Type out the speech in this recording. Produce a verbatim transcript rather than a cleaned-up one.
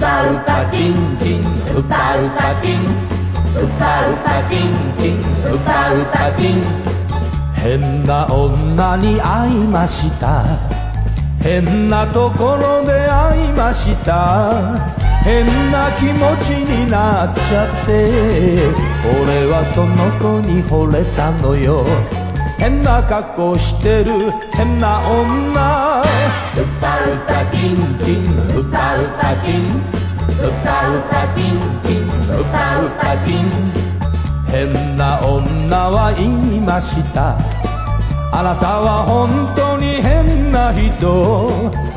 パウパティンティンウパウパティンウパウパティンティンウパウパティン変な女に会いました変なところで会いました変な気持ちになっちゃって俺はその子に惚れたのよ変な格好してる変な女ウパウパティンティンウパウパティンウパウパティンティンウパウパティン変な女は言いましたあなたは本当に変な人